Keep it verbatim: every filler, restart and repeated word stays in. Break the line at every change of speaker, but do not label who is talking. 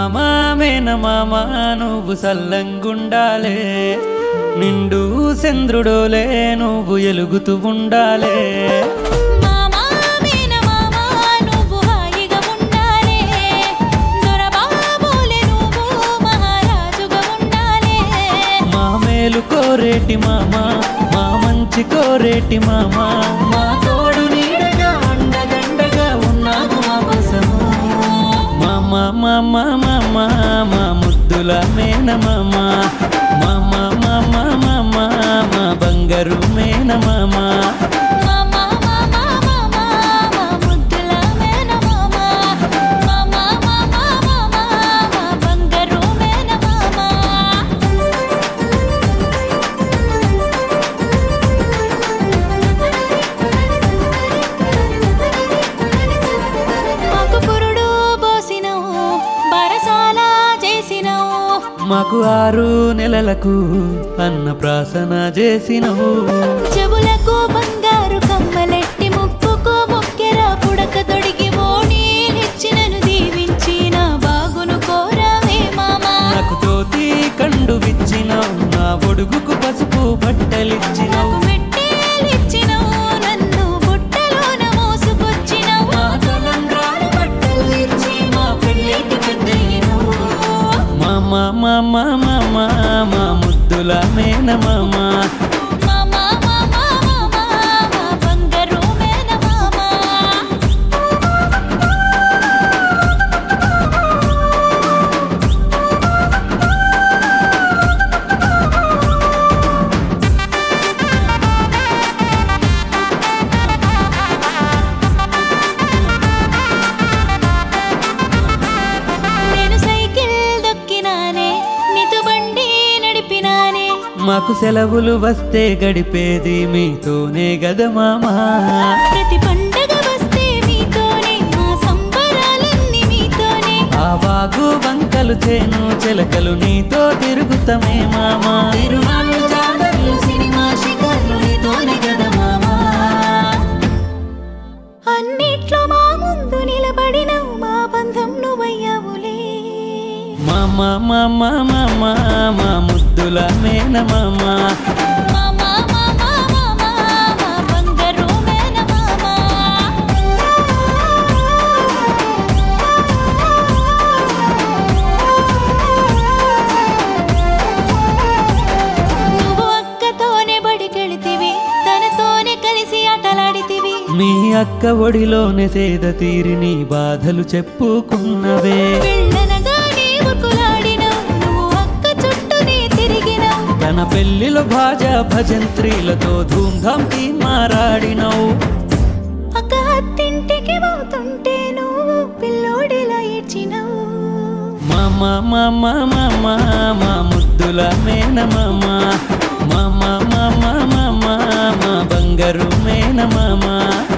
మామా మేనమామ నువ్వు సల్లంగుండాలే, నిండు చంద్రుడోలే నువ్వు ఎలుగుతూ ఉండాలే.
మామా మేనమామ నువ్వు హాయిగా ఉండాలే, దొరబాబులే నువ్వు మహారాజుగా ఉండాలే.
మా మేలు కోరేటి మామ, మా మంచి కోరేటి మామ, మా తోడు నీడగా అండదండగా ఉన్నావు మా కోసము. మామ మామ మామ మా ముద్దుల మేనమామ, మామ మామ మామ మా బంగారు మేనమామ.
మామా మామా మామా మా ముద్దుల మేనమామ, మామా మామా మామా మా బంగారు మేనమామ. మాకు పురుడు పోసినవు, బరసాల చేసినవు,
మాకు ఆరు నెలలకు అన్నప్రాసన చేసినవు.
చెవులకు బంగారు కమ్మలెట్టి ముక్కుకు మొక్కెర పుడక తొడిగి ఓణీలిచ్చినను దీవించిన బాగును కోరావే మామా.
నాకు తోతి కండు విచ్చినవు, నా ఒడుగుకు పసుపు బట్టలిచ్చినవు.
నాకు మెట్టేలిచ్చినవు, నన్ను బుట్టలోన మోసుకొచ్చినవు.
మా తలంబ్రాలు బట్టలు ఇచ్చి మా పెళ్ళికి పెద్దయినవు. మామ మామ మామ మా ముద్దుల మేనమామ,
మామా మామా మామా మా బంగారు మేనమామ. నేను సైకిల్ దొక్కినానే, నీతో బండి నడిపినానే.
మాకు సెలవులు వస్తే గడిపేది మీతోనే గద మామా.
ప్రతి పండగ వస్తే మీతోనే, మా సంబరాలన్నీ మీతోనే.
ఆ వాగు వంకలు చేను చిలకలు నీతో తిరుగుతమే మామా. తిరునాళ్ళు జాతరలు సినిమా షికార్లు నీతోనే గద మామా.
అన్నిట్లో మా ముందు నిలబడినవు, మా బంధం నువ్వయ్యావులే.
మామ మామ మామ మా ముద్దుల మేనమామ,
మామా మామా మామా మా బంగారు మేనమామ. నువ్వు అక్కతోనే బడికెళితివి, తనతోనే కలిసి ఆటలాడితివి.
మీ అక్క ఒడిలోనే సేద తీరి నీ బాధలు చెప్పుకున్నవే.
వెళ్ళనగానే ఉరుకులాడినవు, నువ్వు అక్క చుట్టూనే తిరిగినవు.
తన పెళ్లిలో భాజా భజంత్రీలతో ధూమ్ధాం కి మారాడినవు.
అక్క అత్తింటికి పోతుంటే నువ్వు పిల్లోడిలా ఏడ్చినవు.
మామ మామ మామ మా ముద్దుల మేనమామ, మామ మామ మామ మా బంగారు మేనమామ.